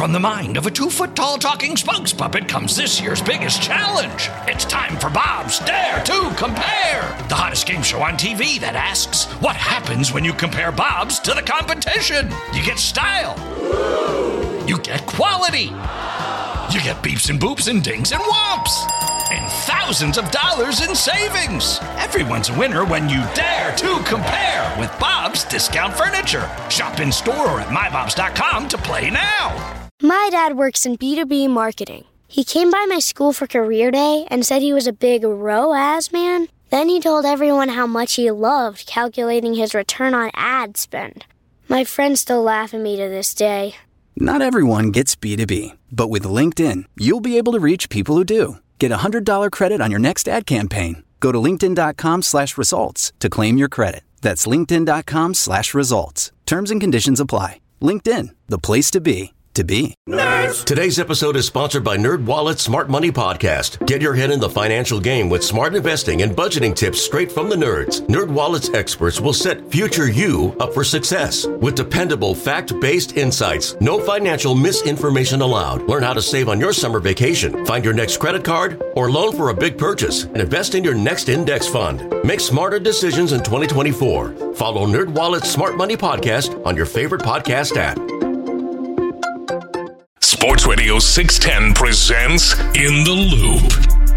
From the mind of a 2-foot-tall talking spokes puppet comes this year's biggest challenge. It's time for Bob's Dare to Compare, the hottest game show on TV that asks, what happens when you compare Bob's to the competition? You get style. You get quality. You get beeps and boops and dings and whomps. And thousands of dollars in savings. Everyone's a winner when you dare to compare with Bob's Discount Furniture. Shop in store or at mybobs.com to play now. My dad works in B2B marketing. He came by my school for career day and said he was a big ROAS man. Then he told everyone how much he loved calculating his return on ad spend. My friends still laugh at me to this day. Not everyone gets B2B, but with LinkedIn, you'll be able to reach people who do. Get a $100 credit on your next ad campaign. Go to linkedin.com/results to claim your credit. That's linkedin.com/results. Terms and conditions apply. LinkedIn, the place to be. Nerds! Today's episode is sponsored by NerdWallet's Smart Money Podcast. Get your head in the financial game with smart investing and budgeting tips straight from the nerds. NerdWallet's experts will set future you up for success. With dependable, fact-based insights, no financial misinformation allowed. Learn how to save on your summer vacation, find your next credit card, or loan for a big purchase, and invest in your next index fund. Make smarter decisions in 2024. Follow NerdWallet's Smart Money Podcast on your favorite podcast app. Sports Radio 610 presents In the Loop.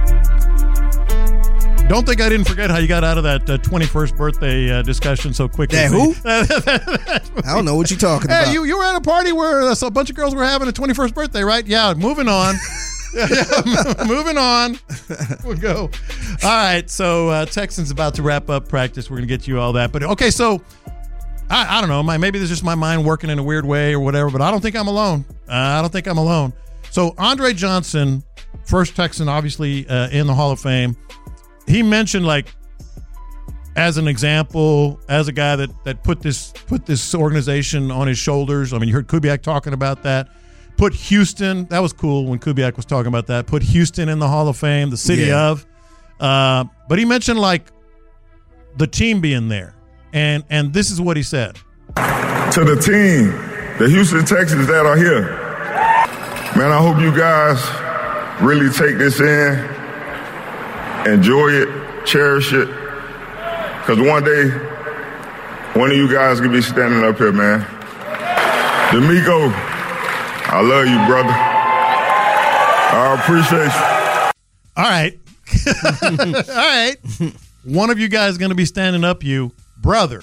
Don't think I didn't forget how you got out of that 21st birthday discussion so quickly. That who? I don't know what you're talking about. Hey, you were at a party where a bunch of girls were having a 21st birthday, right? Yeah, moving on. Moving on. We'll go. All right, so Texans about to wrap up practice. We're going to get you all that. But, okay, so I don't know. Maybe there's just my mind working in a weird way or whatever, but I don't think I'm alone. So Andre Johnson, first Texan, obviously in the Hall of Fame, he mentioned, like, as an example, as a guy that put this organization on his shoulders. I mean, you heard Kubiak talking about that. Put Houston, that was cool when Kubiak was talking about that. Put Houston in the Hall of Fame, the city of. But he mentioned, like, the team being there. And this is what he said. To the team, the Houston Texans that are here, man, I hope you guys really take this in, enjoy it, cherish it, because one day, one of you guys could be standing up here, man. D'Amico, I love you, brother. I appreciate you. All right. One of you guys is going to be standing up, you brother.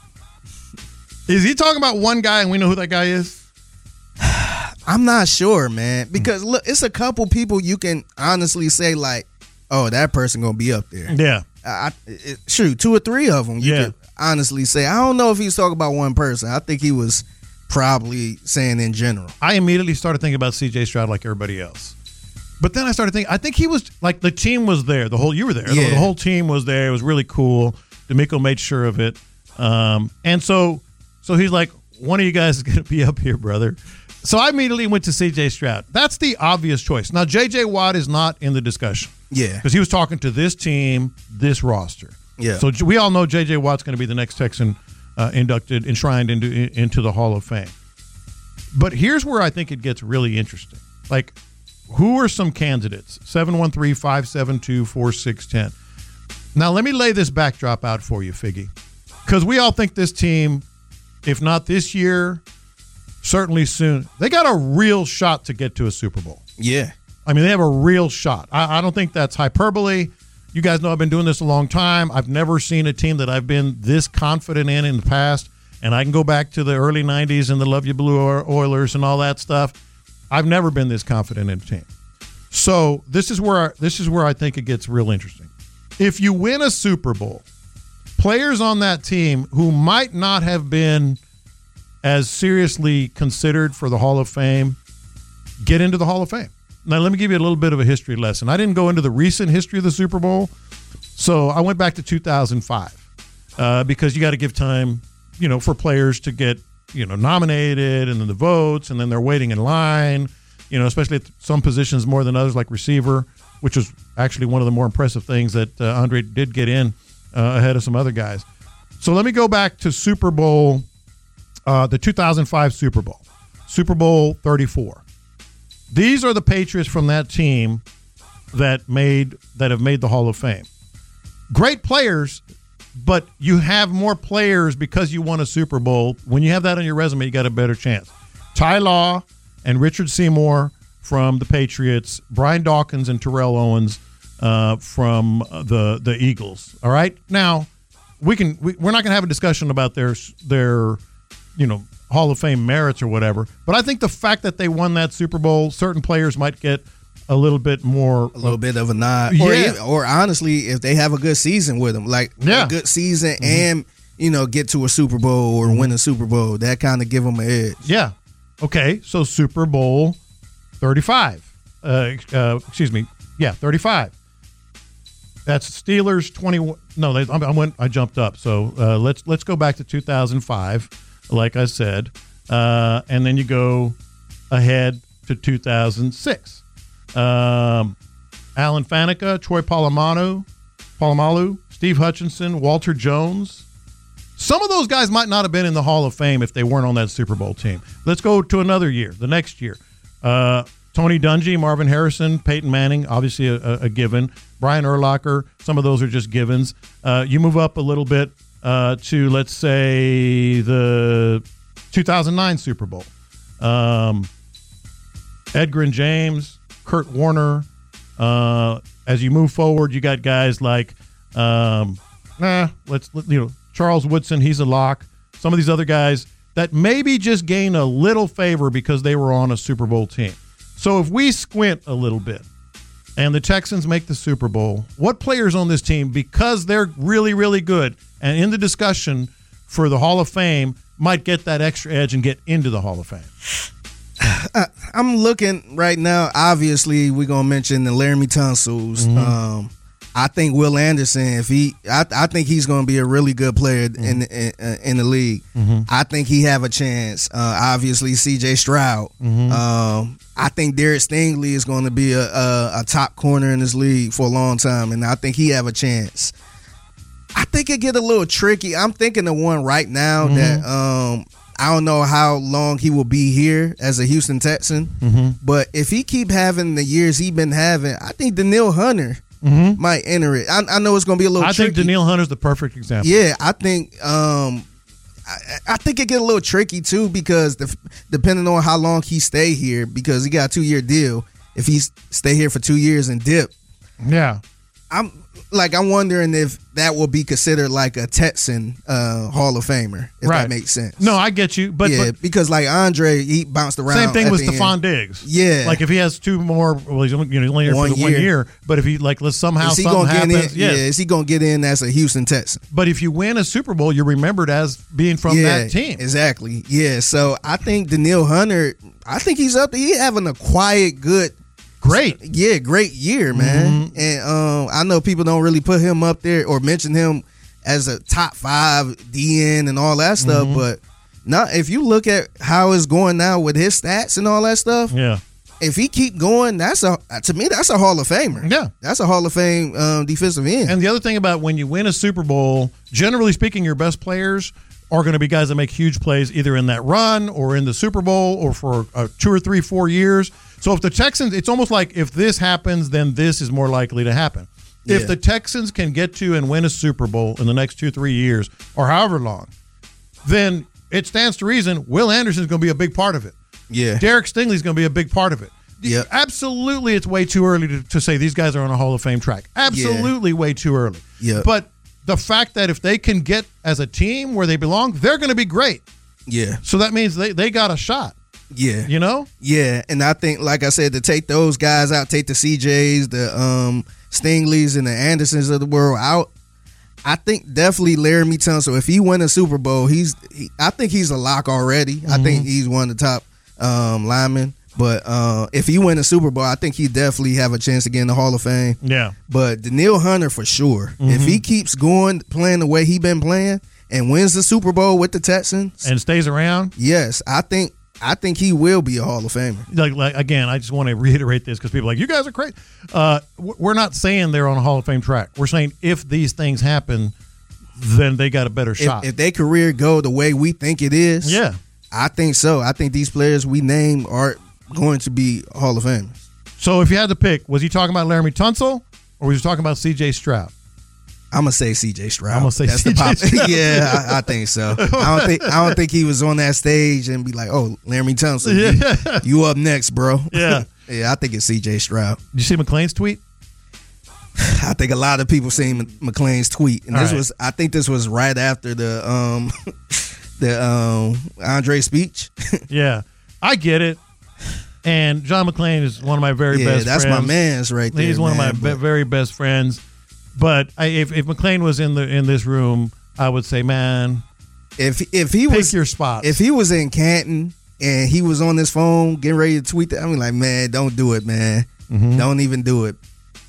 Is he talking about one guy and we know who that guy is? I'm not sure, man. Because look, it's a couple people you can honestly say, like, oh, that person going to be up there. Yeah. Shoot, 2 or 3 of them you can honestly say. I don't know if he's talking about one person. I think he was probably saying in general. I immediately started thinking about C.J. Stroud like everybody else. But then I started thinking, I think he was, like, the team was there. You were there. Yeah. The whole team was there. It was really cool. D'Amico made sure of it. And so he's like, one of you guys is going to be up here, brother. So I immediately went to C.J. Stroud. That's the obvious choice. Now, J.J. Watt is not in the discussion. Yeah. Because he was talking to this team, this roster. Yeah. So we all know J.J. Watt's going to be the next Texan enshrined into the Hall of Fame. But here's where I think it gets really interesting. Like, who are some candidates? 713-572-4610. Now, let me lay this backdrop out for you, Figgy. Because we all think this team, if not this year, certainly soon, they got a real shot to get to a Super Bowl. Yeah. I mean, they have a real shot. I don't think that's hyperbole. You guys know I've been doing this a long time. I've never seen a team that I've been this confident in the past. And I can go back to the early 90s and the Love You Blue Oilers and all that stuff. I've never been this confident in a team. So this is where I think it gets real interesting. If you win a Super Bowl, players on that team who might not have been as seriously considered for the Hall of Fame get into the Hall of Fame. Now, let me give you a little bit of a history lesson. I didn't go into the recent history of the Super Bowl, so I went back to 2005 because you got to give time, for players to get, nominated and then the votes, and then they're waiting in line, especially at some positions more than others, like receiver, which was actually one of the more impressive things that Andre did get in ahead of some other guys. So let me go back to Super Bowl, the 2005 Super Bowl, Super Bowl 34. These are the Patriots from that team that have made the Hall of Fame. Great players, but you have more players because you won a Super Bowl. When you have that on your resume, you got a better chance. Ty Law and Richard Seymour from the Patriots, Brian Dawkins and Terrell Owens from the Eagles. All right, now we're not going to have a discussion about their Hall of Fame merits or whatever, but I think the fact that they won that Super Bowl, certain players might get a little bit of a nod, or honestly, if they have a good season with them, a good season, and get to a Super Bowl or win a Super Bowl, that kind of give them an edge. Yeah. Okay, so Super Bowl 35. 35. That's Steelers 21. No, I jumped up. So let's go back to 2005, like I said, and then you go ahead to 2006. Alan Faneca, Troy Polamalu, Steve Hutchinson, Walter Jones. Some of those guys might not have been in the Hall of Fame if they weren't on that Super Bowl team. Let's go to another year, the next year. Tony Dungy, Marvin Harrison, Peyton Manning, obviously a given. Brian Urlacher, some of those are just givens. You move up a little bit to, let's say, the 2009 Super Bowl. Edgar and James, Kurt Warner. As you move forward, you got guys like Charles Woodson, he's a lock. Some of these other guys that maybe just gain a little favor because they were on a Super Bowl team. So if we squint a little bit and the Texans make the Super Bowl, what players on this team, because they're really, really good and in the discussion for the Hall of Fame, might get that extra edge and get into the Hall of Fame? I'm looking right now. Obviously, we're gonna mention the Laramie Tunsil's. I think Will Anderson, I think he's going to be a really good player in the league. I think he have a chance. Obviously, C.J. Stroud. I think Derek Stingley is going to be a top corner in this league for a long time, and I think he have a chance. I think it get a little tricky. I'm thinking of one right now that I don't know how long he will be here as a Houston Texan, but if he keep having the years he been having, I think Danielle Hunter might enter it. I know it's going to be a little tricky. I think Danielle Hunter's the perfect example. Yeah, I think I think it get a little tricky too because depending on how long he stay here, because he got a 2-year deal. If he stay here for 2 years and dip, I'm wondering if that will be considered like a Texan Hall of Famer, if that makes sense. No, I get you, but because like Andre, he bounced around. Same thing with Stephon Diggs. Yeah, like if he has 2 more, well, he's only here for the 1 year. But if he let's somehow something happens, is he gonna get in as a Houston Texan? But if you win a Super Bowl, you're remembered as being from that team. Exactly. Yeah. So I think Danielle Hunter, I think he's up there. He's having a quiet, good. Great year, man. And I know people don't really put him up there or mention him as a top 5 DN and all that stuff, but if you look at how it's going now with his stats and all that stuff, if he keep going, to me that's a Hall of Famer. Yeah, that's a Hall of Fame defensive end. And the other thing about when you win a Super Bowl, generally speaking, your best players are going to be guys that make huge plays either in that run or in the Super Bowl or for 2 or 3, 4 years. So if the Texans, it's almost like if this happens, then this is more likely to happen. Yeah. If the Texans can get to and win a Super Bowl in the next 2, 3 years or however long, then it stands to reason Will Anderson is going to be a big part of it. Yeah. Derek Stingley is going to be a big part of it. Yeah. Absolutely, it's way too early to say these guys are on a Hall of Fame track. Absolutely way too early. Yeah. But the fact that if they can get as a team where they belong, they're going to be great. Yeah. So that means they got a shot. Yeah. You know? Yeah. And I think, like I said, to take those guys out, take the CJs, the Stingleys, and the Andersons of the world out, I think definitely Laramie Tunsil, if he win a Super Bowl, I think he's a lock already. I think he's one of the top linemen. But if he win a Super Bowl, I think he definitely have a chance to get in the Hall of Fame. Yeah. But Danielle Hunter for sure. If he keeps going, playing the way he been playing, and wins the Super Bowl with the Texans and stays around, yes, I think he will be a Hall of Famer. Like again, I just want to reiterate this because people are like, you guys are crazy. We're not saying they're on a Hall of Fame track. We're saying if these things happen, then they got a better shot. If their career go the way we think it is, yeah, I think so. I think these players we named are going to be Hall of Famers. So if you had to pick, was he talking about Laramie Tunsil or was he talking about C.J. Stroud? I'm gonna say C.J. Stroud. I'm gonna say that's C.J. Stroud. Yeah, I think so. I don't think he was on that stage and be like, "Oh, Laramie Tunsil, you up next, bro." Yeah, yeah. I think it's C.J. Stroud. Did you see McClain's tweet? I think a lot of people seen McClain's tweet, and I think this was right after the Andre speech. Yeah, I get it. And John McClain is one of my very best friends. Yeah, that's my man's right there. He's one of my very best friends. But if McClain was in this room, I would say, man, if he pick was your spots. If he was in Canton and he was on his phone getting ready to tweet that, I'm like, man, don't do it, man. Mm-hmm. Don't even do it.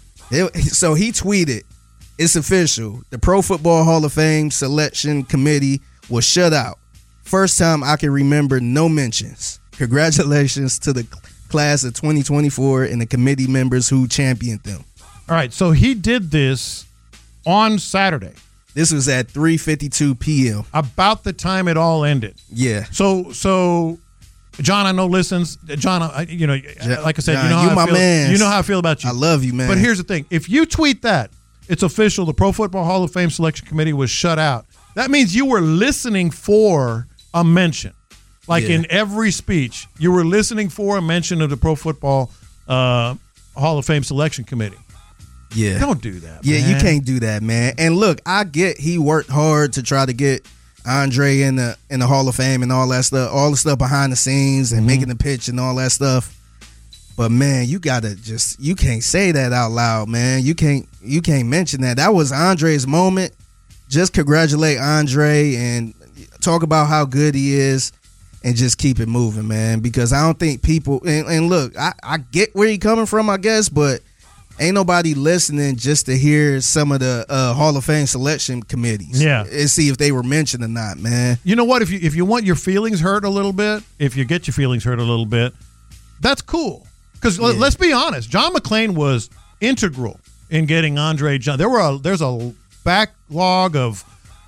So he tweeted, "It's official. The Pro Football Hall of Fame selection committee was shut out. First time I can remember no mentions. Congratulations to the class of 2024 and the committee members who championed them." All right, so he did this on Saturday. This was at 3:52 p.m. About the time it all ended. Yeah. So John, I know listens. John, like I said, John, you know how I feel. Man. You know how I feel about you. I love you, man. But here's the thing: if you tweet that, it's official. The Pro Football Hall of Fame selection committee was shut out. That means you were listening for a mention. Like in every speech, you were listening for a mention of the Pro Football Hall of Fame selection committee. Yeah. Don't do that, man. You can't do that, man. And look, I get he worked hard to try to get Andre in the Hall of Fame and all that stuff, all the stuff behind the scenes and making the pitch and all that stuff. But man, you can't say that out loud, man. You can't mention that. That was Andre's moment. Just congratulate Andre and talk about how good he is and just keep it moving, man. Because I don't think people and look, I get where he coming from, I guess, but ain't nobody listening just to hear some of the Hall of Fame selection committees. Yeah. And see if they were mentioned or not, man. You know what? If you want your feelings hurt a little bit, if you get your feelings hurt a little bit, that's cool. Because let's be honest, John McClain was integral in getting Andre Johnson. There's a backlog of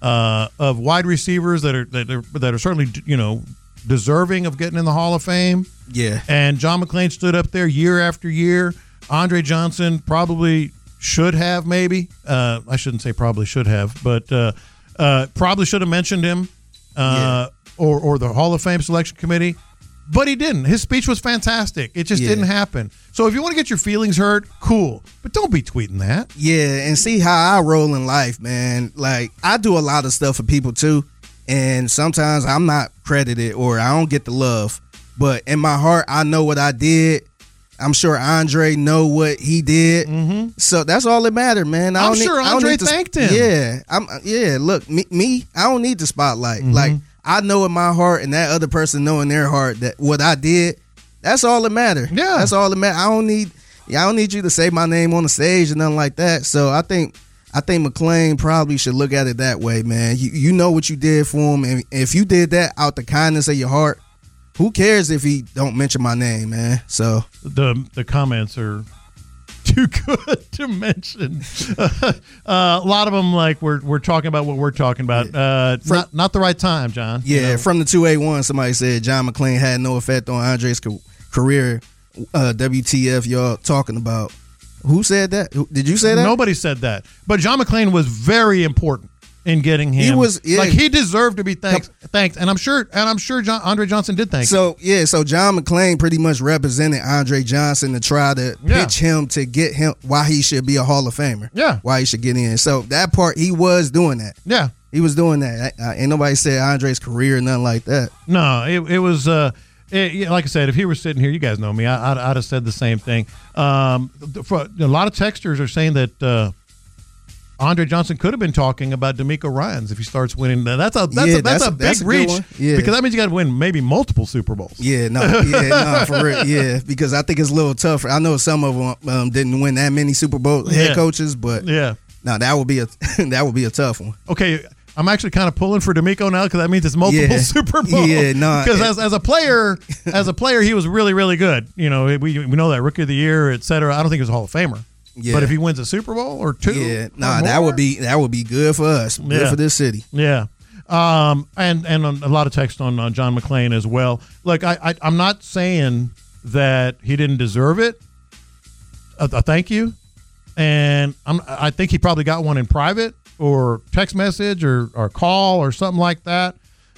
wide receivers that are certainly deserving of getting in the Hall of Fame. Yeah. And John McClain stood up there year after year. Andre Johnson probably should have, maybe. I shouldn't say probably should have, but probably should have mentioned him or the Hall of Fame selection committee. But he didn't. His speech was fantastic. It just didn't happen. So if you want to get your feelings hurt, cool. But don't be tweeting that. Yeah, and see how I roll in life, man. Like, I do a lot of stuff for people, too. And sometimes I'm not credited or I don't get the love. But in my heart, I know what I did. I'm sure Andre know what he did. Mm-hmm. So that's all that matters, man. I'm sure Andre thanked him. Yeah. Look, me, I don't need the spotlight. Mm-hmm. Like, I know in my heart and that other person know in their heart that what I did, that's all that matters. Yeah. That's all that matters. I don't need you to say my name on the stage and nothing like that. So I think McClain probably should look at it that way, man. You know what you did for him, and if you did that out the kindness of your heart, who cares if he don't mention my name, man? So the comments are too good to mention. A lot of them, like we're talking about what we're talking about. Not the right time, John. Yeah, from the 281, somebody said John McClain had no effect on Andre's career. WTF, y'all talking about? Who said that? Did you say that? Nobody said that. But John McClain was very important in getting him. He was he deserved to be thanked, and I'm sure Andre Johnson did thank him. So John McClain pretty much represented Andre Johnson to try to pitch him to get him why he should be a Hall of Famer. Yeah, why he should get in. So that part he was doing that. Yeah, he was doing that. Ain't nobody said Andre's career or nothing like that. No, it was. Like I said, if he were sitting here, you guys know me, I'd have said the same thing. A lot of texters are saying that Andre Johnson could have been talking about DeMeco Ryans if he starts winning. That's a big reach because that means you got to win maybe multiple Super Bowls. For real. Yeah, because I think it's a little tougher. I know some of them didn't win that many Super Bowl head coaches, but no, that would be a tough one. Okay. I'm actually kind of pulling for DeMeco now because that means it's multiple Super Bowls. Yeah, no. Because as a player, he was really, really good. You know, we know that Rookie of the Year, et cetera. I don't think he was a Hall of Famer. Yeah. But if he wins a Super Bowl or two, that would be good for us, good for this city. Yeah, and a lot of text on John McClain as well. Look, I'm not saying that he didn't deserve it, a thank you. And I think he probably got one in private or text message or call or something like that.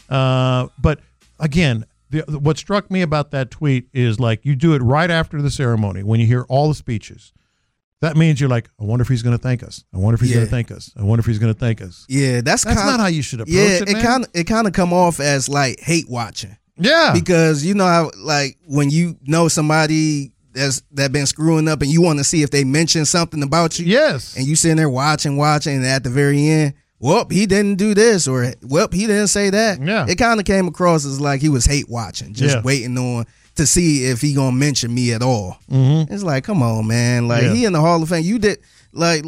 But again, what struck me about that tweet is like you do it right after the ceremony when you hear all the speeches. That means you're like, I wonder if he's going to thank us. I wonder if he's going to thank us. I wonder if he's going to thank us. Yeah, that's not how you should approach it, man. It kind of come off as like hate watching. Yeah. Because you know how like when you know somebody that been screwing up and you want to see if they mention something about you. Yes. And you sitting there watching, and at the very end, well, he didn't do this or well, he didn't say that. Yeah. It kind of came across as like he was hate watching, just waiting on to see if he gonna mention me at all. Mm-hmm. It's like, come on, man. Like he in the Hall of Fame. You did look.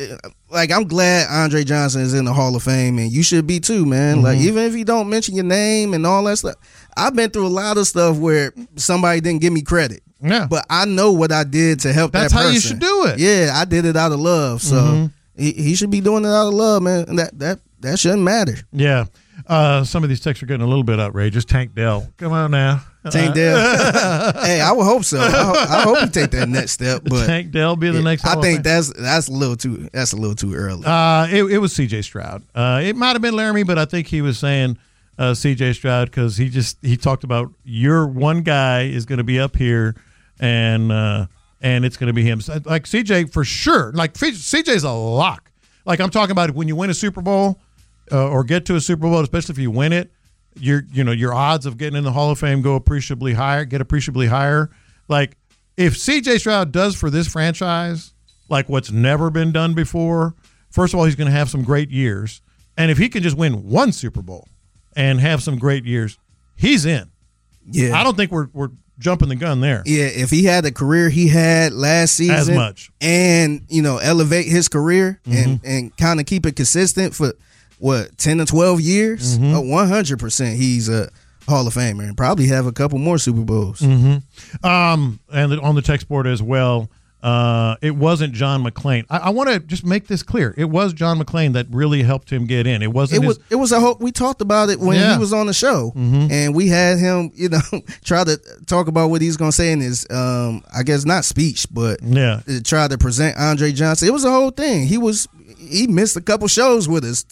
Like I'm glad Andre Johnson is in the Hall of Fame, and you should be too, man. Mm-hmm. Like even if you don't mention your name and all that stuff, I've been through a lot of stuff where somebody didn't give me credit. Yeah, but I know what I did to help That's that person. how you should do it. Yeah, I did it out of love. So he should be doing it out of love, man. And that shouldn't matter. Yeah. Some of these texts are getting a little bit outrageous. Tank Dell, come on now. Tank Dell. Hey, I would hope so. I hope he take that next step. But Tank Dell be the next. I think that's a little too early. It was C.J. Stroud. It might have been Laramie, but I think he was saying C.J. Stroud because he talked about your one guy is going to be up here and it's going to be him. Like C.J. for sure. Like C.J.'s a lock. Like I'm talking about when you win a Super Bowl. Or get to a Super Bowl, especially if you win it, your odds of getting in the Hall of Fame get appreciably higher. Like if C.J. Stroud does for this franchise like what's never been done before, first of all, he's going to have some great years, and if he can just win one Super Bowl and have some great years, he's in. Yeah, I don't think we're jumping the gun there. Yeah, if he had the career he had last season, as much, and elevate his career and kind of keep it consistent for. 10 to 12 years? 100% he's a Hall of Famer and probably have a couple more Super Bowls. And on the text board as well, it wasn't John McClain. I want to just make this clear. It was John McClain that really helped him get in. It wasn't. It was a whole. We talked about it when he was on the show, and we had him, try to talk about what he's going to say in his, I guess not speech, but try to present Andre Johnson. It was a whole thing. He missed a couple shows with us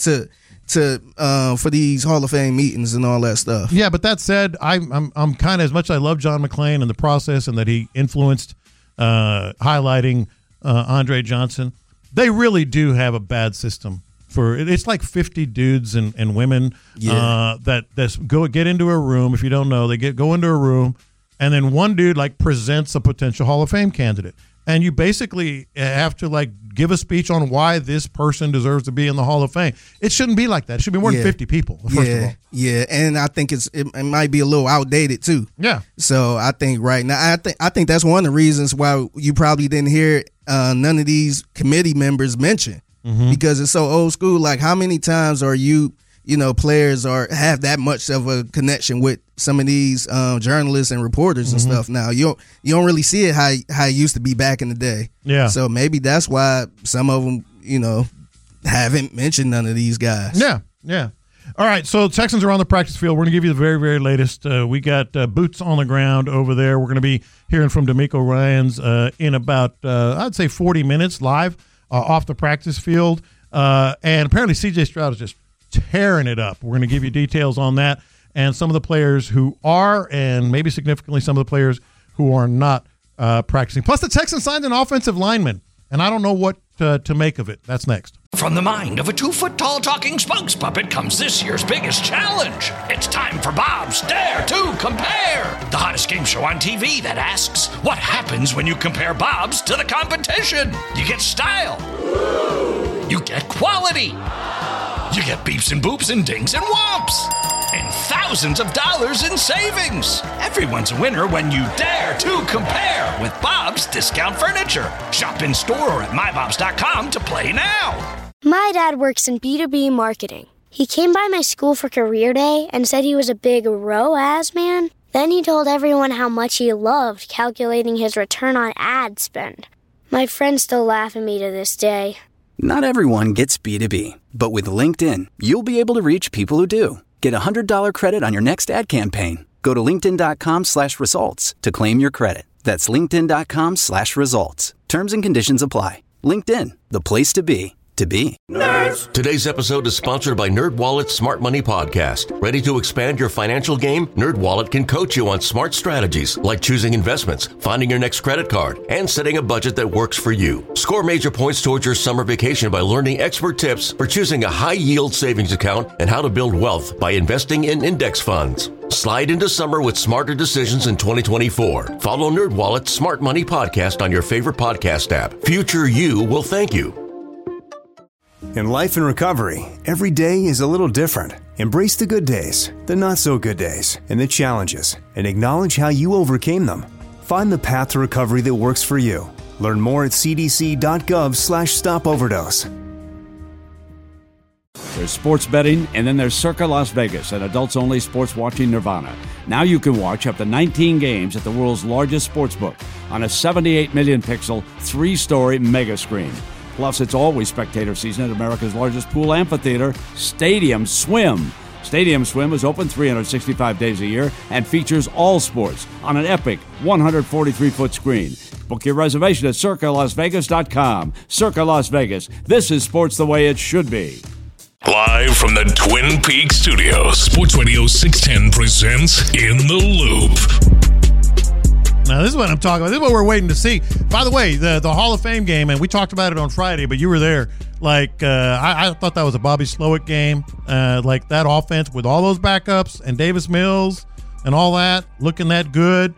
for these Hall of Fame meetings and all that stuff. Yeah, but that said, I'm kind of, as much as I love John McClain and the process and that he influenced highlighting Andre Johnson, they really do have a bad system for it's like 50 dudes and women that go get into a room. If you don't know, they go into a room, and then one dude like presents a potential Hall of Fame candidate. And you basically have to like give a speech on why this person deserves to be in the Hall of Fame. It shouldn't be like that. It should be more than 50 people, first of all. Yeah, and I think it might be a little outdated too. Yeah. So I think right now, I think that's one of the reasons why you probably didn't hear none of these committee members mention because it's so old school. Like how many times are players have that much of a connection with some of these journalists and reporters and stuff now. You don't really see it how it used to be back in the day. Yeah. So maybe that's why some of them, haven't mentioned none of these guys. Yeah, yeah. All right, so Texans are on the practice field. We're going to give you the very, very latest. We got boots on the ground over there. We're going to be hearing from D'Amico Ryans in about, I'd say 40 minutes live off the practice field. And apparently C.J. Stroud is just tearing it up. We're going to give you details on that and some of the players who are, and maybe significantly some of the players who are not practicing. Plus, the Texans signed an offensive lineman, and I don't know what to make of it. That's next. From the mind of a 2-foot-tall talking spokes puppet comes this year's biggest challenge. It's time for Bob's Dare to Compare, the hottest game show on TV that asks, what happens when you compare Bob's to the competition? You get style. You get quality. You get beeps and boops and dings and whomps. And thousands of dollars in savings. Everyone's a winner when you dare to compare with Bob's Discount Furniture. Shop in store or at mybobs.com to play now. My dad works in B2B marketing. He came by my school for career day and said he was a big ROAS man. Then he told everyone how much he loved calculating his return on ad spend. My friends still laugh at me to this day. Not everyone gets B2B, but with LinkedIn, you'll be able to reach people who do. Get a $100 credit on your next ad campaign. Go to linkedin.com/results to claim your credit. That's linkedin.com/results. Terms and conditions apply. LinkedIn, the place to be. Nerds. Today's episode is sponsored by NerdWallet's Smart Money Podcast. Ready to expand your financial game? NerdWallet can coach you on smart strategies like choosing investments, finding your next credit card, and setting a budget that works for you. Score major points towards your summer vacation by learning expert tips for choosing a high-yield savings account and how to build wealth by investing in index funds. Slide into summer with smarter decisions in 2024. Follow NerdWallet's Smart Money Podcast on your favorite podcast app. Future you will thank you. In life and recovery, every day is a little different. Embrace the good days, the not so good days, and the challenges, and acknowledge how you overcame them. Find the path to recovery that works for you. Learn more at cdc.gov/stopoverdose. There's sports betting, and then there's Circa Las Vegas, an adults-only sports watching nirvana. Now you can watch up to 19 games at the world's largest sportsbook on a 78 million pixel, 3-story mega screen. Plus, it's always spectator season at America's largest pool amphitheater, Stadium Swim. Stadium Swim is open 365 days a year and features all sports on an epic 143-foot screen. Book your reservation at CircaLasVegas.com. Circa Las Vegas. This is sports the way it should be. Live from the Twin Peaks studios, Sports Radio 610 presents In the Loop. Now, this is what I'm talking about. This is what we're waiting to see. By the way, the Hall of Fame game, and we talked about it on Friday, but you were there. Like, I thought that was a Bobby Slowick game. Like, that offense with all those backups and Davis Mills and all that, looking that good,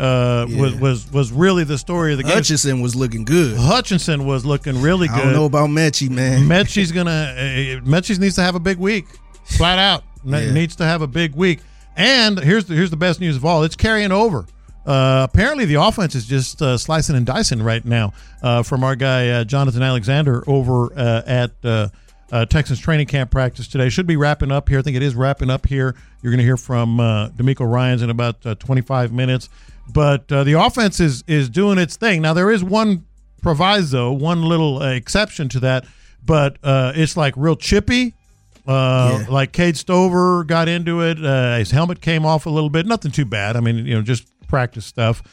was really the story of the game. Hutchinson was looking good. Hutchinson was looking really good. I don't know about Mechie, man. Mechie needs to have a big week. Flat out. Needs to have a big week. And here's the best news of all. It's carrying over. Apparently the offense is just slicing and dicing right now from our guy Jonathan Alexander over at Texans training camp practice today. Should be wrapping up here. I think it is wrapping up here. You're going to hear from D'Amico Ryans in about 25 minutes. But the offense is doing its thing. Now, there is one proviso, one little exception to that, but it's like real chippy. Like Cade Stover got into it. His helmet came off a little bit. Nothing too bad. I mean, just practice stuff.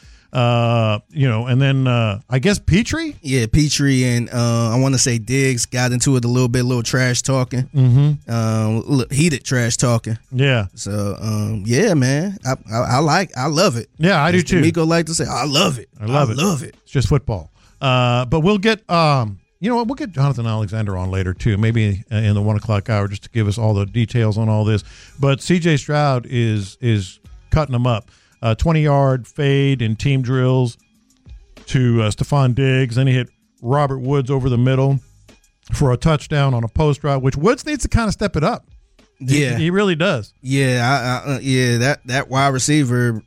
And then I guess Petrie? Yeah, Petrie and I want to say Diggs got into it a little trash talking. Mm-hmm. Heated trash talking. Yeah. So, yeah, man. I love it. Yeah, I do too. D'Amico like to say, I love it. I love it. It's just football. But we'll get we'll get Jonathan Alexander on later too, maybe in the 1 o'clock hour, just to give us all the details on all this. But C.J. Stroud is cutting them up. 20-yard fade in team drills to Stephon Diggs. Then he hit Robert Woods over the middle for a touchdown on a post route, which Woods needs to kind of step it up. Yeah, he really does. Yeah, that wide receiver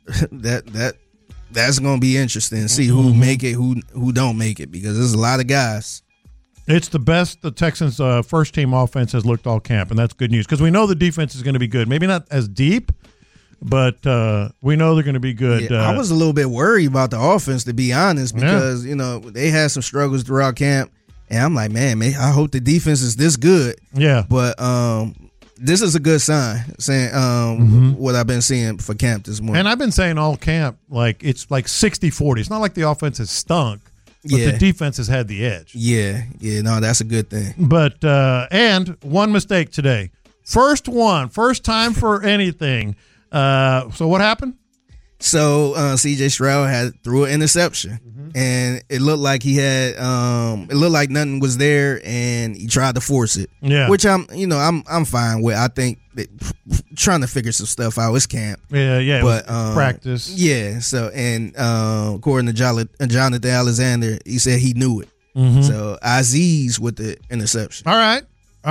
that's going to be interesting to see who make it, who don't make it, because there's a lot of guys. It's the best the Texans' first-team offense has looked all camp, and that's good news because we know the defense is going to be good. Maybe not as deep, but we know they're going to be good. Yeah, I was a little bit worried about the offense, to be honest, because they had some struggles throughout camp, and I'm like, man, I hope the defense is this good. Yeah, but this is a good sign. Saying what I've been seeing for camp this morning, and I've been saying all camp, like it's like 60-40. It's not like the offense has stunk, but the defense has had the edge. Yeah, no, that's a good thing. But and one mistake today, first time for anything. So what happened? So C.J. Stroud threw an interception, and it looked like he had it looked like nothing was there, and he tried to force it. Yeah, which I'm fine with. I think that trying to figure some stuff out is camp. Yeah, but practice. Yeah. So according to Jonathan Alexander, he said he knew it. So Aziz with the interception. All right.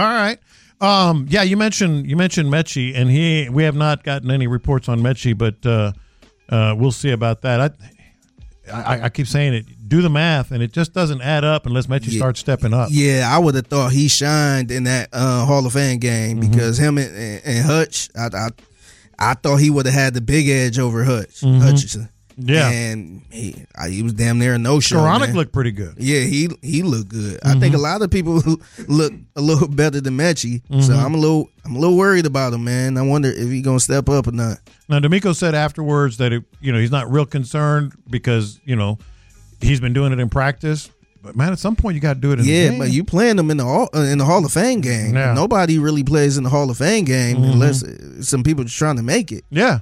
Yeah, you mentioned Mechie, and we have not gotten any reports on Mechie, but we'll see about that. I keep saying it. Do the math, and it just doesn't add up unless Mechie starts stepping up. Yeah, I would have thought he shined in that Hall of Fame game because him and Hutch, I thought he would have had the big edge over Hutchinson. Yeah. And he was damn near a no-show. Skoranek looked pretty good. Yeah, he looked good. I think a lot of people look a little better than Mechie. So I'm a little worried about him, man. I wonder if he's going to step up or not. Now, D'Amico said afterwards that he's not real concerned because he's been doing it in practice. But man, at some point you got to do it in the game. Yeah, but you playing them in the Hall of Fame game. Yeah. Nobody really plays in the Hall of Fame game unless some people just trying to make it. Yeah,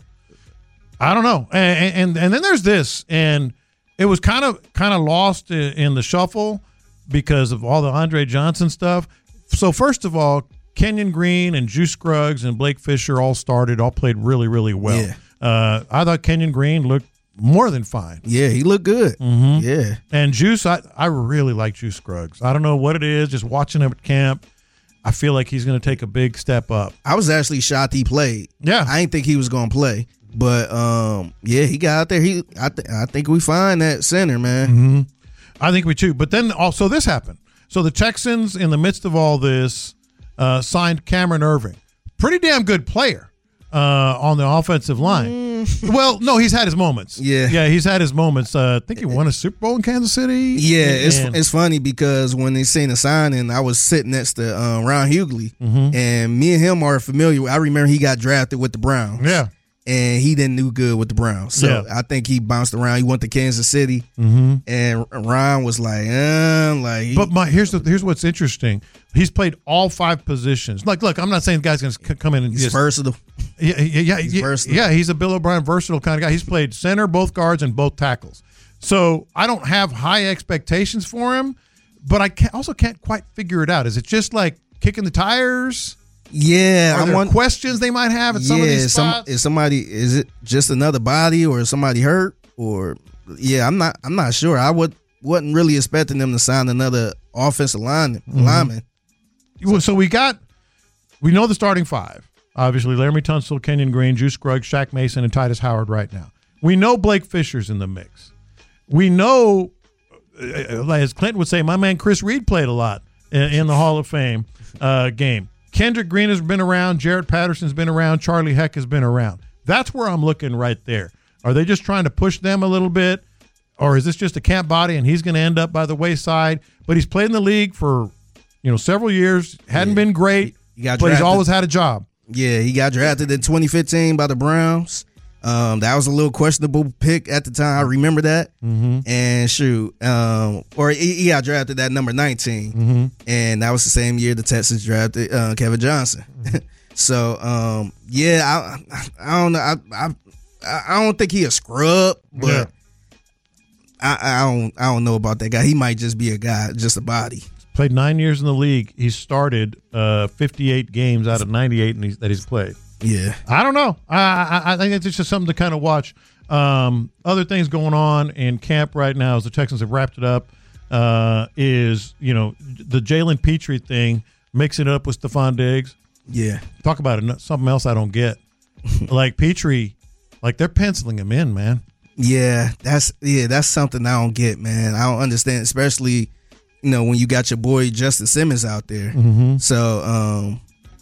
I don't know. And then there's this, and it was kind of lost in the shuffle because of all the Andre Johnson stuff. So first of all, Kenyon Green and Juice Scruggs and Blake Fisher all played really, really well. Yeah. I thought Kenyon Green looked more than fine. Yeah, he looked good. Yeah. And Juice, I really like Juice Scruggs. I don't know what it is, just watching him at camp, I feel like he's going to take a big step up. I was actually shocked he played. Yeah. I didn't think he was going to play. But, he got out there. I think we find that center, man. I think we too. But then also this happened. So the Texans, in the midst of all this, signed Cameron Irving. Pretty damn good player on the offensive line. Well, no, he's had his moments. Yeah, he's had his moments. I think he won a Super Bowl in Kansas City. Yeah, it's funny because when they seen the signing, I was sitting next to Ron Hughley, and me and him are familiar. I remember he got drafted with the Browns. Yeah. And he didn't do good with the Browns. So I think he bounced around. He went to Kansas City, and Ron was like, But here's what's interesting. He's played all 5 positions. Look, I'm not saying the guy's going to come in and he's versatile. He's versatile. Yeah, he's a Bill O'Brien versatile kind of guy. He's played center, both guards, and both tackles. So I don't have high expectations for him, but I also can't quite figure it out. Is it just like kicking the tires? Yeah, Are there questions they might have at some of these spots? Is it just another body, or is somebody hurt? Or I'm not sure. I wasn't really expecting them to sign another offensive lineman. Well, so we know the starting 5. Obviously, Laramie Tunsil, Kenyon Green, Juice Scruggs, Shaq Mason, and Titus Howard right now. We know Blake Fisher's in the mix. We know, as Clinton would say, my man Chris Reed played a lot in the Hall of Fame game. Kendrick Green has been around. Jarrett Patterson's been around. Charlie Heck has been around. That's where I'm looking right there. Are they just trying to push them a little bit? Or is this just a camp body and he's going to end up by the wayside? But he's played in the league for several years. Hadn't been great, but he's always had a job. Yeah, he got drafted in 2015 by the Browns. That was a little questionable pick at the time. I remember that. And shoot, or he got drafted at number 19, and that was the same year the Texans drafted Kevin Johnson. So I don't know. I don't think he a scrub, but I don't know about that guy. He might just be a guy, just a body. Played 9 years in the league. He started 58 games out of 98 that he's played. Yeah. I don't know. I think it's just something to kind of watch. Other things going on in camp right now as the Texans have wrapped it up is, the Jalen Petrie thing, mixing it up with Stephon Diggs. Yeah. Talk about it. Something else I don't get. Like Petrie, they're penciling him in, man. Yeah, that's something I don't get, man. I don't understand, especially, when you got your boy Justin Simmons out there. So,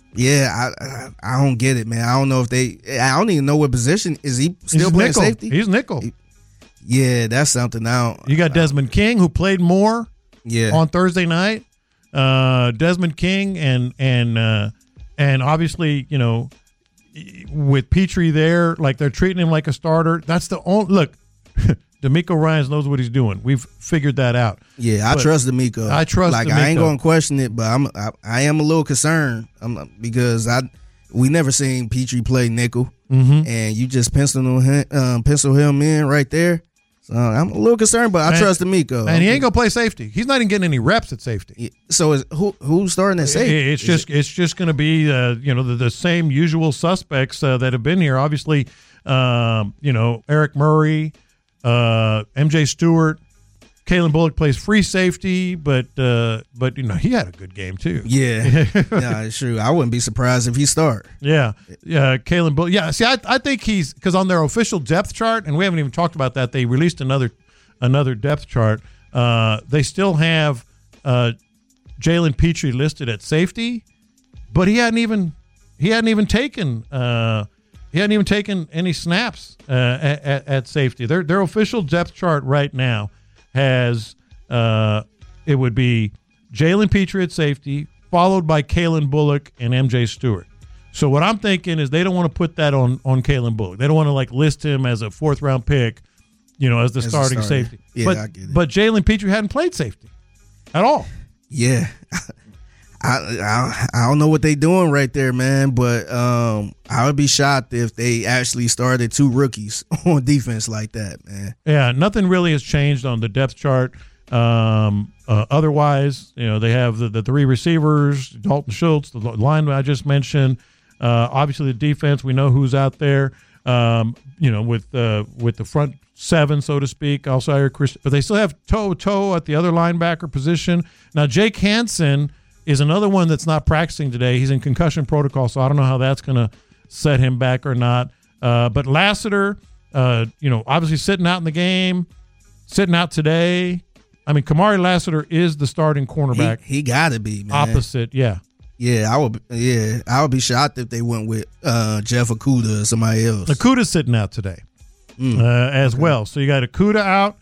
I don't get it, man. I don't know if I don't even know what position is he still playing nickel. safety. He's nickel. Yeah, that's something I don't. You got Desmond King, who played more. On Thursday night. Desmond King and obviously with Petrie there, they're treating him like a starter. That's the only look. D'Amico Ryans knows what he's doing. We've figured that out. Yeah, I trust D'Amico. I trust D'Amico. I ain't going to question it, but I am a little concerned because we never seen Petrie play nickel, and you just pencil him in right there. So I'm a little concerned, but I trust D'Amico. And he ain't going to play safety. He's not even getting any reps at safety. Yeah. So who's starting at safety? It's just going to be the same usual suspects that have been here. Obviously, Eric Murray. MJ Stewart, Kalen Bullock plays free safety, but he had a good game too. Yeah, it's true. I wouldn't be surprised if he start. Yeah, Kalen Bullock. Yeah, see, I think he's because on their official depth chart, and we haven't even talked about that. They released another depth chart. They still have Jalen Petrie listed at safety, but he hadn't even taken He hadn't even taken any snaps at safety. Their official depth chart right now has it would be Jalen Petrie at safety, followed by Kalen Bullock and MJ Stewart. So what I'm thinking is they don't want to put that on Kalen Bullock. They don't want to like list him as a 4th round pick, as the starting safety. Yeah, I get it. But Jalen Petrie hadn't played safety at all. Yeah. I don't know what they doing right there, man, but I would be shocked if they actually started 2 rookies on defense like that, man. Yeah, nothing really has changed on the depth chart. Otherwise, they have the 3 receivers, Dalton Schultz, the line I just mentioned. Obviously, the defense, we know who's out there. With the front 7, so to speak. Also, I heard Chris, but they still have Toe at the other linebacker position. Now, Jake Hansen is another one that's not practicing today. He's in concussion protocol, so I don't know how that's going to set him back or not. But Lassiter, obviously sitting out in the game, sitting out today. I mean, Kamari Lassiter is the starting cornerback. He got to be, man. Opposite, yeah. Yeah, I would be shocked if they went with Jeff Okudah or somebody else. Okudah's sitting out today as well. So you got Okudah out,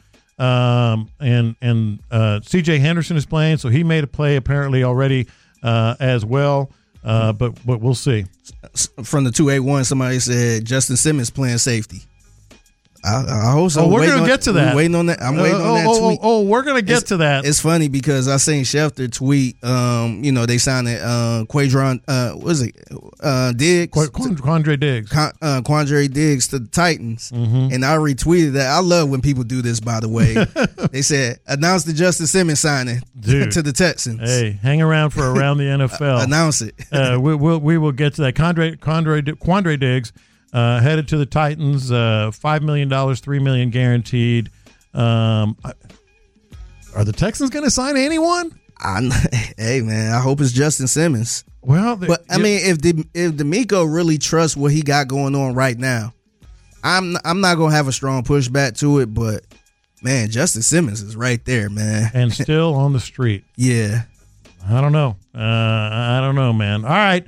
and C.J. Henderson is playing, so he made a play apparently already as well. But we'll see. From the 281, somebody said Justin Simmons playing safety. I hope so. We're going to get to that. Waiting on that. I'm waiting on that tweet. We're going to get to that. It's funny because I seen Schefter tweet. They signed Quadron. Diggs. Quandre Diggs. Quandre Diggs to the Titans, and I retweeted that. I love when people do this. By the way, they said announce the Justin Simmons signing to the Texans. Hey, hang around for around the NFL. Announce it. We will get to that. Quandre Diggs. Headed to the Titans, $5 million, $3 million guaranteed. Are the Texans going to sign anyone? Hey man, I hope it's Justin Simmons. Well, but I mean, if D'Amico really trusts what he got going on right now, I'm not gonna have a strong pushback to it. But man, Justin Simmons is right there, man, and still on the street. Yeah, I don't know. I don't know, man. All right,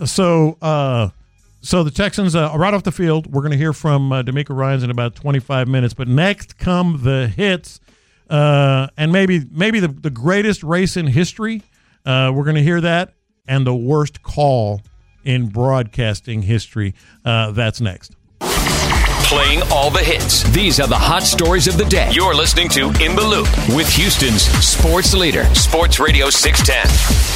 So the Texans, right off the field, we're going to hear from D'Amico Ryans in about 25 minutes. But next come the hits, and maybe the greatest race in history. We're going to hear that, and the worst call in broadcasting history. That's next. Playing all the hits. These are the hot stories of the day. You're listening to In the Loop with Houston's sports leader, Sports Radio 610.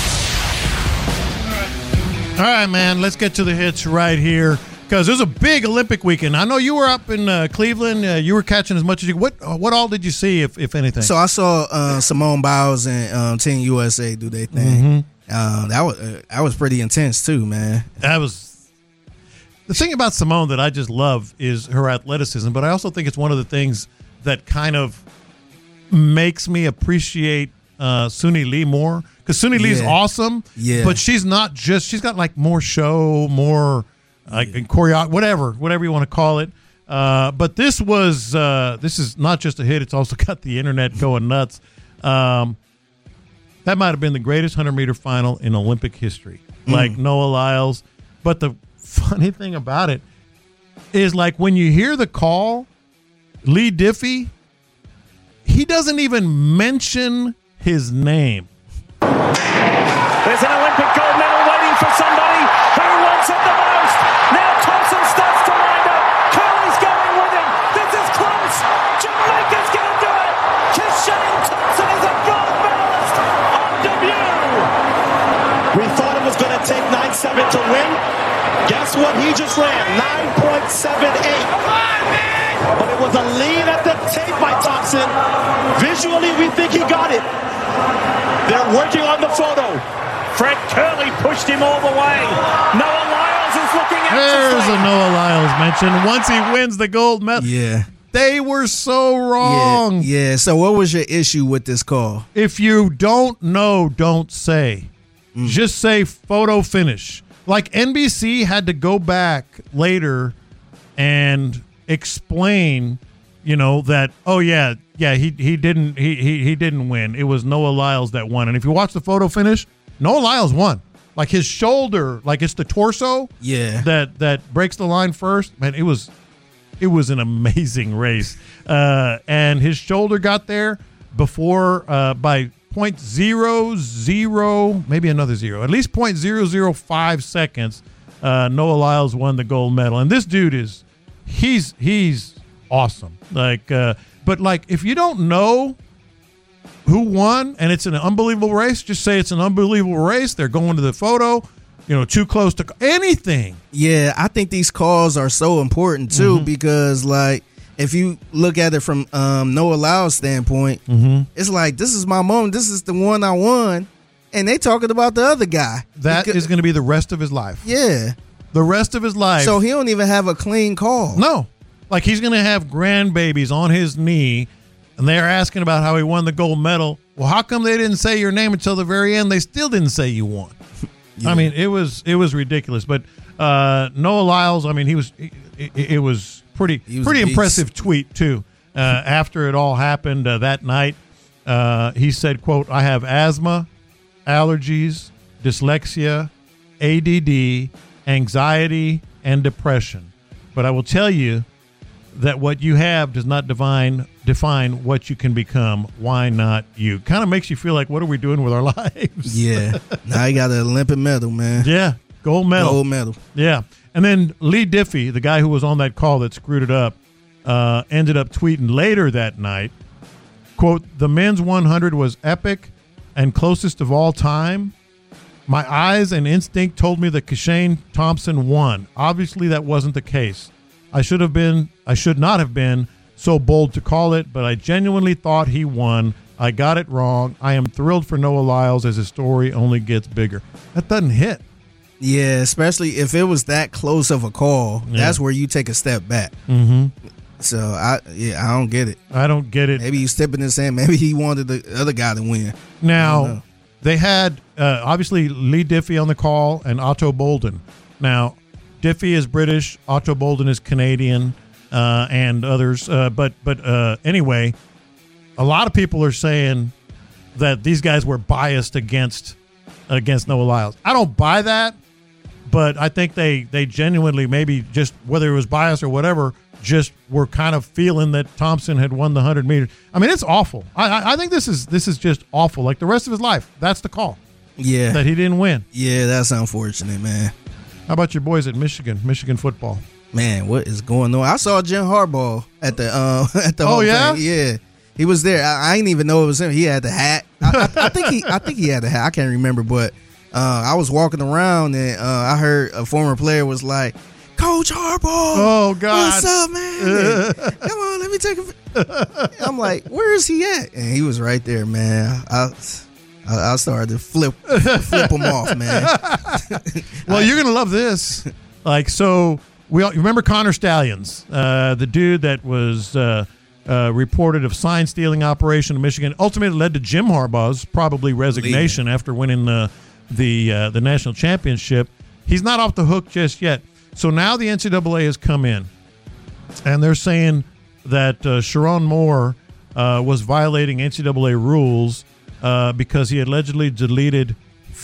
All right, man, let's get to the hits right here because there's a big Olympic weekend. I know you were up in Cleveland. You were catching as much as you. What all did you see, if anything? So I saw Simone Biles and Team USA do their thing. That was pretty intense too, man. That was the thing about Simone that I just love is her athleticism, but I also think it's one of the things that kind of makes me appreciate Suni Lee more. Because Suni Lee's awesome, but she's not just – she's got like more show, more like choreo, whatever you want to call it. But this is not just a hit. It's also got the internet going nuts. That might have been the greatest 100-meter final in Olympic history, like Noah Lyles. But the funny thing about it is like when you hear the call, Lee Diffie, he doesn't even mention his name. There's an Olympic gold medal waiting for somebody who wants it the most. Now Thompson starts to wind up. Curley's going with him. This is close. Jamaica's going to do it. Kishane Thompson is a gold medalist on debut. We thought it was going to take 9.7 to win. Guess what he just ran? 9.78. Come on, man! But it was a lean at the tape by Thompson. Visually, we think he got it. They're working on the photo. Fred Curley pushed him all the way. Noah Lyles is looking at There's a Noah Lyles mention. Once he wins the gold medal. Yeah. They were so wrong. Yeah. So what was your issue with this call? If you don't know, don't say. Just say photo finish. Like NBC had to go back later and explain, that, he didn't win. It was Noah Lyles that won. And if you watch the photo finish, Noah Lyles won. like his shoulder, like it's the torso. Yeah. That breaks the line first. Man, it was an amazing race. And his shoulder got there before by 0.00, maybe another zero, at least 0.005 seconds. Noah Lyles won the gold medal. And this dude he's awesome. Like, but like, if you don't know who won and it's an unbelievable race, just say it's an unbelievable race. They're going to the photo, too close to anything. Yeah, I think these calls are so important too, because like, if you look at it from Noah Lyles' standpoint, it's like, this is my moment. This is the one I won. And they talking about the other guy. That is going to be the rest of his life. Yeah. The rest of his life. So he don't even have a clean call. No. Like, he's going to have grandbabies on his knee, and they're asking about how he won the gold medal. Well, how come they didn't say your name until the very end? They still didn't say you won. Yeah. I mean, it was ridiculous. But Noah Lyles, I mean, it was pretty impressive tweet, too. After it all happened that night, he said, quote, "I have asthma, allergies, dyslexia, ADD, anxiety, and depression. But I will tell you that what you have does not define what you can become. Why not you?" Kind of makes you feel like, what are we doing with our lives? Yeah. Now he got an Olympic medal, man. Yeah. Gold medal. Gold medal. Yeah. And then Lee Diffie, the guy who was on that call that screwed it up, ended up tweeting later that night, quote, "The men's 100 was epic and closest of all time. My eyes and instinct told me that Keshane Thompson won. Obviously, that wasn't the case. I should not have been so bold to call it, but I genuinely thought he won. I got it wrong. I am thrilled for Noah Lyles as his story only gets bigger." That doesn't hit. Yeah, especially if it was that close of a call. Yeah. That's where you take a step back. So, I don't get it. I don't get it. Maybe he's tipping his hand. Maybe he wanted the other guy to win. Now, they had, obviously, Lee Diffie on the call and Otto Bolden. Now, Diffie is British, Otto Bolden is Canadian, and others. But anyway, a lot of people are saying that these guys were biased against Noah Lyles. I don't buy that, but I think they genuinely, maybe just whether it was bias or whatever, just were kind of feeling that Thompson had won the 100 meters. I mean, it's awful. I think this is just awful. Like the rest of his life, that's the call. Yeah. That he didn't win. Yeah, that's unfortunate, man. How about your boys at Michigan football? Man, what is going on? I saw Jim Harbaugh at the whole yeah? thing. Yeah. He was there. I didn't even know it was him. He had the hat. I think he had the hat. I can't remember, but I was walking around and I heard a former player was like, "Coach Harbaugh, oh God, what's up, man? Come on, let me take a." I'm like, "Where is he at?" And he was right there, man. I started to flip him off, man. Well, you're gonna love this. Like, so you remember Connor Stallions, the dude that was reported of sign stealing operation in Michigan, ultimately led to Jim Harbaugh's probably resignation after winning the national championship. He's not off the hook just yet. So now the NCAA has come in, and they're saying that Sherrone Moore was violating NCAA rules because he allegedly deleted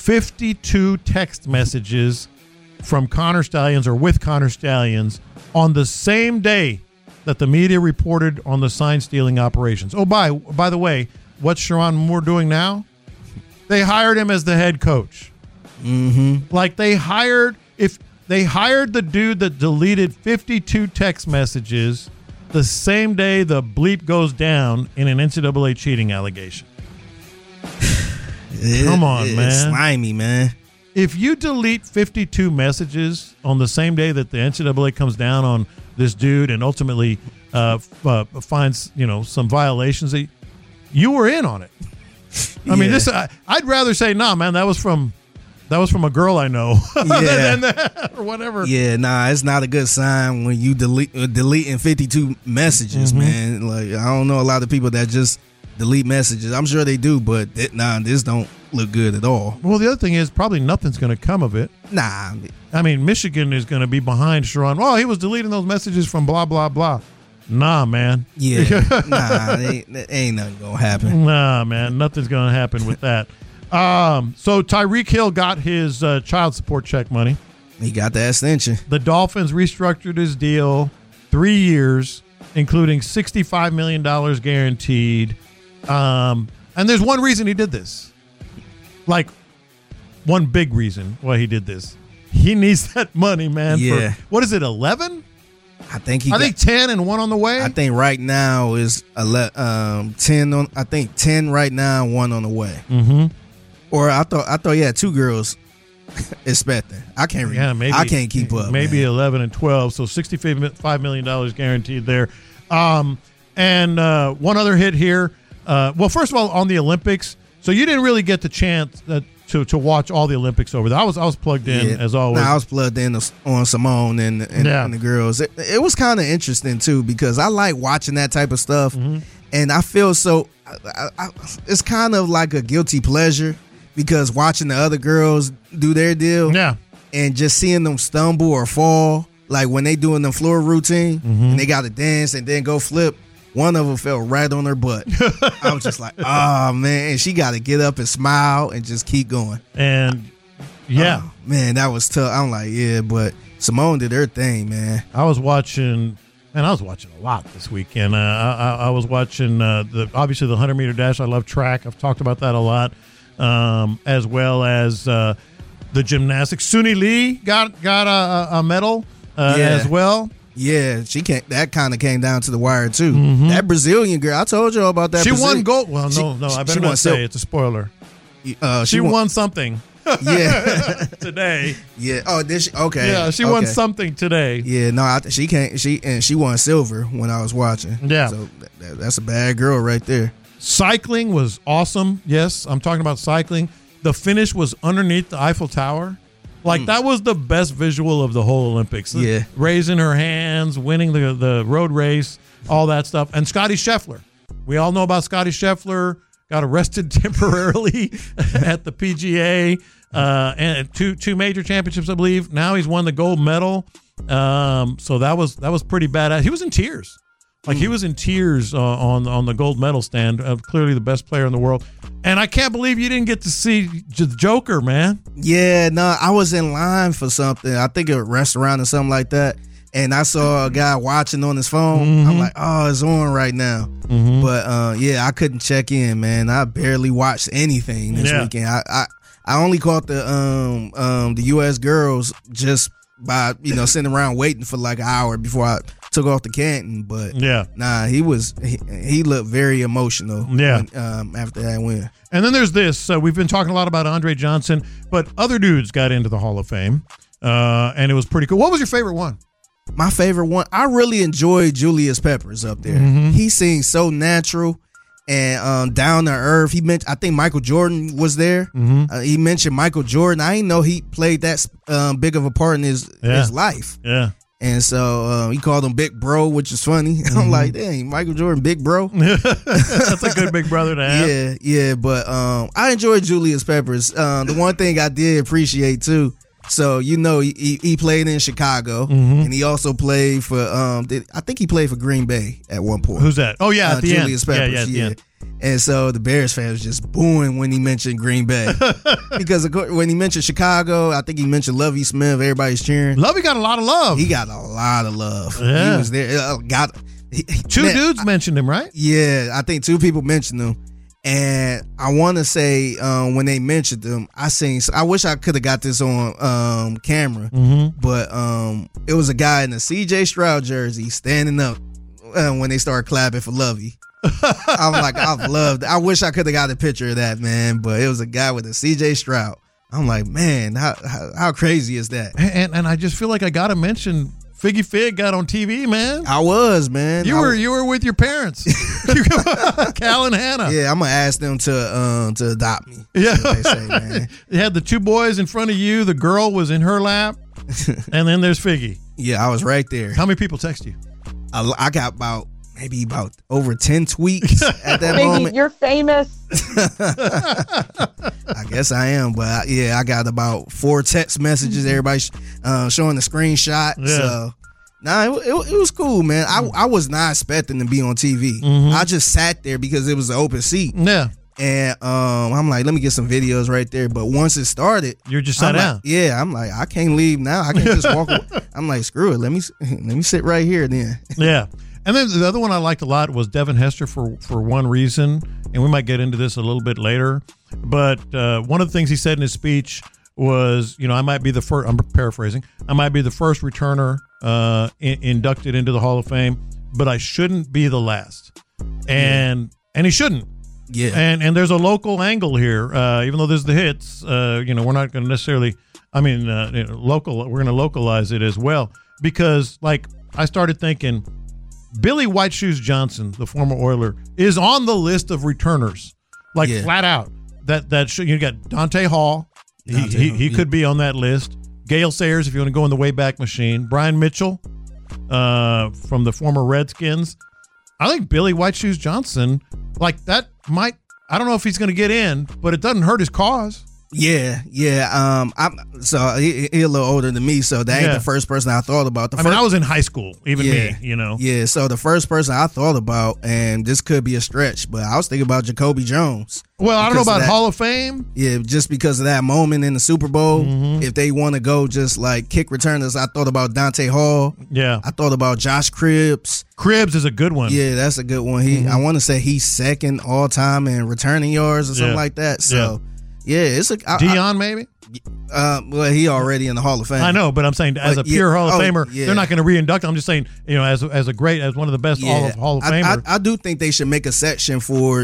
52 text messages from Connor Stallions or with Connor Stallions on the same day that the media reported on the sign-stealing operations. Oh, by the way, what's Sherrone Moore doing now? They hired him as the head coach. Like they hired the dude that deleted 52 text messages the same day the bleep goes down in an NCAA cheating allegation. Come on, man. It's slimy, man. If you delete 52 messages on the same day that the NCAA comes down on this dude and ultimately finds some violations, you were in on it. I mean, I'd rather say, nah, man, that was from a girl I know, than that, or whatever. Yeah, nah, it's not a good sign when you deleting 52 messages, man. Like, I don't know a lot of people that just delete messages. I'm sure they do, but this don't look good at all. Well, the other thing is probably nothing's going to come of it. Nah. I mean, Michigan is going to be behind Sherrone. Oh, he was deleting those messages from blah, blah, blah. Nah, man. Yeah. Nah, ain't nothing going to happen. Nah, man. Nothing's going to happen with that. So Tyreek Hill got his child support check money. He got the extension. The Dolphins restructured his deal 3 years, including $65 million guaranteed. And there's one reason he did this. Like, one big reason why he did this. He needs that money, man. Yeah. For, what is it, 11? I think 10 and 1 on the way. I think right now is 10 on. I think 10 right now, 1 on the way. Mm-hmm. Or I thought he had 2 girls expecting. I can't. Maybe I can't keep up. Maybe man. 11 and 12. So $65 million guaranteed there. And one other hit here. Well, first of all, on the Olympics. So you didn't really get the chance to watch all the Olympics over there. I was plugged in as always. I was plugged in on Simone and the girls. It was kind of interesting too because I like watching that type of stuff, and I feel so. It's kind of like a guilty pleasure because watching the other girls do their deal, and just seeing them stumble or fall, like when they doing the floor routine and they got to dance and then go flip. One of them fell right on her butt. I was just like, oh, man. And she got to get up and smile and just keep going. And, man, that was tough. I'm like, yeah, but Simone did her thing, man. I was watching a lot this weekend. I was watching, obviously, the 100-meter dash. I love track. I've talked about that a lot, as well as the gymnastics. Suni Lee got a medal as well. Yeah, that kind of came down to the wire too. That Brazilian girl, I told you all about that. She won gold. Well, no, I better not say it's a spoiler. She won something. Yeah, today. Yeah. Oh, did she? Okay. Yeah, she won something today. Yeah. No, she won silver when I was watching. Yeah. So that's a bad girl right there. Cycling was awesome. Yes, I'm talking about cycling. The finish was underneath the Eiffel Tower. Like, that was the best visual of the whole Olympics. Yeah. Raising her hands, winning the road race, all that stuff. And Scotty Scheffler. We all know about Scotty Scheffler. Got arrested temporarily at the PGA. And two major championships, I believe. Now he's won the gold medal. So that was pretty badass. He was in tears. Like, he was in tears on the gold medal stand. Clearly the best player in the world. And I can't believe you didn't get to see the Joker, man. Yeah, no, I was in line for something. I think a restaurant or something like that. And I saw a guy watching on his phone. I'm like, oh, it's on right now. But, I couldn't check in, man. I barely watched anything this weekend. I only caught the U.S. girls just by, sitting around waiting for like an hour before I took off to Canton, but he looked very emotional after that win. And then there's this. We've been talking a lot about Andre Johnson, but other dudes got into the Hall of Fame, and it was pretty cool. What was your favorite one? My favorite one, I really enjoyed Julius Peppers up there. He seemed so natural and down to earth. I think Michael Jordan was there. He mentioned Michael Jordan. I didn't know he played that big of a part in his life. Yeah. And so he called him Big Bro, which is funny. I'm like, dang, Michael Jordan, Big Bro. That's a good big brother to have. Yeah. But I enjoyed Julius Peppers. The one thing I did appreciate too. So he played in Chicago, and he also played for. I think he played for Green Bay at one point. Who's that? Oh yeah, at the Julius end. Peppers. Yeah. And so the Bears fans was just booing when he mentioned Green Bay. Because when he mentioned Chicago, I think he mentioned Lovie Smith. Everybody's cheering. Lovie got a lot of love. He got a lot of love. Yeah. He was there. Two dudes mentioned him, right? Yeah, I think 2 people mentioned him. And I want to say when they mentioned him, I wish I could have got this on camera. But it was a guy in a C.J. Stroud jersey standing up when they started clapping for Lovie. I'm like, I wish I could have got a picture of that, man. But it was a guy with a C.J. Stroud. I'm like, man, how crazy is that? And I just feel like I got to mention Figgy Fig got on TV, man. I was, man. You were with your parents, Cal and Hannah. Yeah, I'm gonna ask them to adopt me. Yeah, they say, man. They had the 2 boys in front of you. The girl was in her lap, and then there's Figgy. Yeah, I was right there. How many people text you? I got about over 10 tweets at that moment. You're famous. I guess I am, but I got about 4 text messages. Everybody showing the screenshot. Yeah. So, it was cool, man. I was not expecting to be on TV. I just sat there because it was an open seat. Yeah. And I'm like, let me get some videos right there. But once it started, you're just sat down. I'm like, I can't leave now. I can't just walk away. I'm like, screw it. Let me sit right here then. Yeah. And then the other one I liked a lot was Devin Hester for one reason, and we might get into this a little bit later. But one of the things he said in his speech was, I might be the first. I'm paraphrasing. I might be the first returner inducted into the Hall of Fame, but I shouldn't be the last. And he shouldn't. Yeah. And there's a local angle here, even though there's the hits. We're not going to necessarily. Local. We're going to localize it as well because, I started thinking, Billy White Shoes Johnson, the former Oiler, is on the list of returners, flat out. That you got Dante Hall. He could be on that list. Gale Sayers, if you want to go in the Wayback Machine. Brian Mitchell, from the former Redskins. I think Billy White Shoes Johnson, that might. I don't know if he's going to get in, but it doesn't hurt his cause. Yeah. So he a little older than me, so that ain't the first person I thought about. I was in high school, me. Yeah. So the first person I thought about, and this could be a stretch, but I was thinking about Jacoby Jones. Well, I don't know about Hall of Fame. Yeah, just because of that moment in the Super Bowl. Mm-hmm. If they want to go just kick returners, I thought about Dante Hall. Yeah. I thought about Josh Cribbs. Cribbs is a good one. Yeah, that's a good one. I want to say he's second all time in returning yards or something like that. So. Yeah, it's Dion maybe. Well, he already in the Hall of Fame. I know, but I'm saying as a pure Hall of Famer, they're not going to reinduct him. I'm just saying, as one of the best Hall of Famers. I do think they should make a section for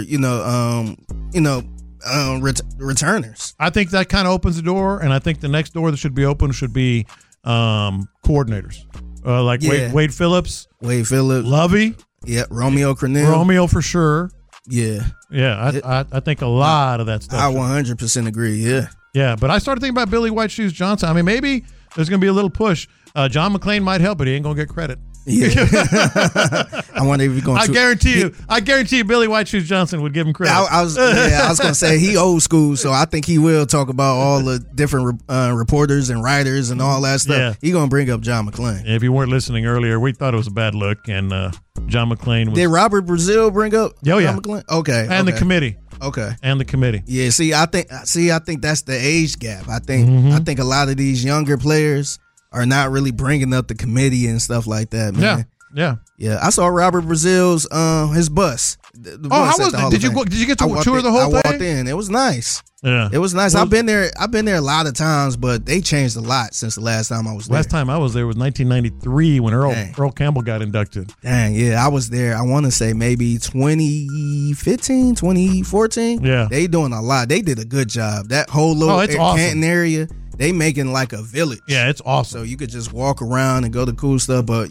returners. I think that kind of opens the door, and I think the next door that should be open should be coordinators, Wade Phillips, Lovey, Romeo Crennel, Romeo for sure. Yeah. I think a lot of that stuff. I 100% agree. Yeah. Yeah, but I started thinking about Billy White Shoes Johnson. I mean, maybe there's going to be a little push. John McClain might help, but he ain't going to get credit. Yeah. I wonder if he's going to. I guarantee you Billy White Shoes Johnson would give him credit. I was going to say he old school, so I think he will talk about all the different reporters and writers and all that stuff. Yeah. He's going to bring up John McClain. If you weren't listening earlier, we thought it was a bad look, and John McClain was. Did Robert Brazil bring up John McClain? Okay. And the committee. Okay. And the committee. Yeah, I think that's the age gap. I think a lot of these younger players are not really bringing up the committee and stuff like that, man. Yeah. I saw Robert Brazil's his bus. How was it? Did you get to tour the whole thing? I walked in. It was nice. Yeah. It was nice. I've been there a lot of times, but they changed a lot since the last time I was there. Last time I was there was 1993 when Earl Campbell got inducted. Dang, yeah. I was there, I want to say maybe 2015, 2014. Yeah. They doing a lot. They did a good job. That whole little Canton area, they making like a village. Yeah, it's awesome. So you could just walk around and go to cool stuff. But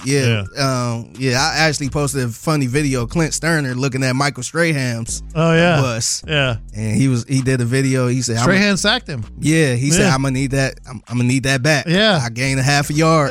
I actually posted a funny video of Clint Sterner looking at Michael Strahan's bus. Yeah. And he did a video. He said Strahan sacked him. Yeah, he said I'm gonna need that. I'm gonna need that back. Yeah. I gained a half a yard.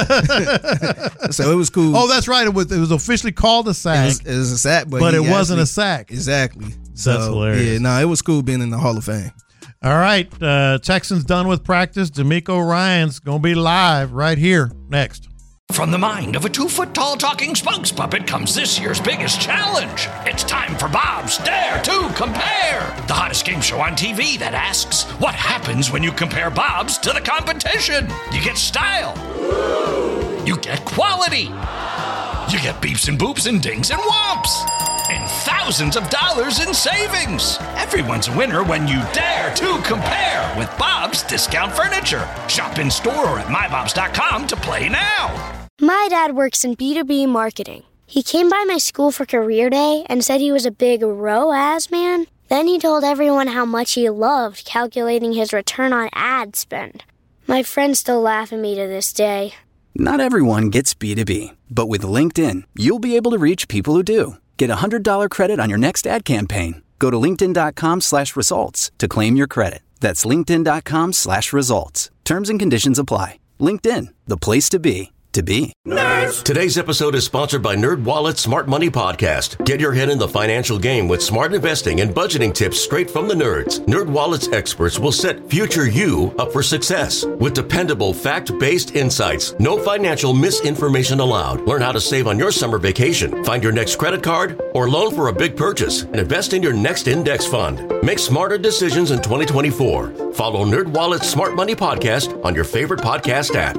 So it was cool. Oh, that's right. It was officially called a sack. It was a sack, but it wasn't a sack. Exactly. So, that's hilarious. Yeah, no, it was cool being in the Hall of Fame. All right, Texans done with practice. D'Amico Ryan's going to be live right here next. From the mind of a 2-foot-tall talking spokes puppet comes this year's biggest challenge. It's time for Bob's Dare to Compare, the hottest game show on TV that asks, what happens when you compare Bob's to the competition? You get style. You get quality. You get beeps and boops and dings and whomps. And thousands of dollars in savings. Everyone's a winner when you dare to compare with Bob's Discount Furniture. Shop in store or at mybobs.com to play now. My dad works in B2B marketing. He came by my school for career day and said he was a big ROAS man. Then he told everyone how much he loved calculating his return on ad spend. My friends still laugh at me to this day. Not everyone gets B2B, but with LinkedIn, you'll be able to reach people who do. Get a $100 credit on your next ad campaign. Go to linkedin.com/results to claim your credit. That's linkedin.com/results. Terms and conditions apply. LinkedIn, the place to be, to be. Today's episode is sponsored by NerdWallet's Smart Money Podcast. Get your head in the financial game with smart investing and budgeting tips straight from the nerds. NerdWallet's experts will set future you up for success with dependable, fact-based insights. No financial misinformation allowed. Learn how to save on your summer vacation, find your next credit card, or loan for a big purchase, and invest in your next index fund. Make smarter decisions in 2024. Follow NerdWallet's Smart Money Podcast on your favorite podcast app.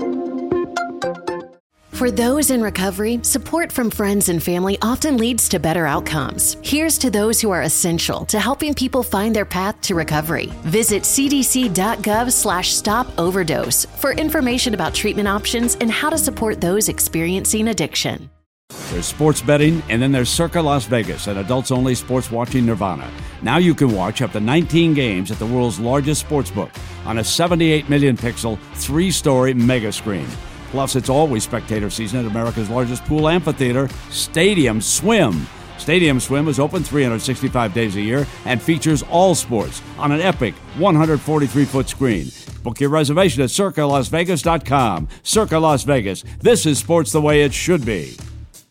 For those in recovery, support from friends and family often leads to better outcomes. Here's to those who are essential to helping people find their path to recovery. Visit cdc.gov/stop-overdose for information about treatment options and how to support those experiencing addiction. There's sports betting, and then there's Circa Las Vegas, an adults-only sports watching nirvana. Now you can watch up to 19 games at the world's largest sportsbook on a 78 million pixel, 3-story mega screen. Plus, it's always spectator season at America's largest pool amphitheater, Stadium Swim. Stadium Swim is open 365 days a year and features all sports on an epic 143-foot screen. Book your reservation at CircaLasVegas.com. Circa Las Vegas. This is sports the way it should be.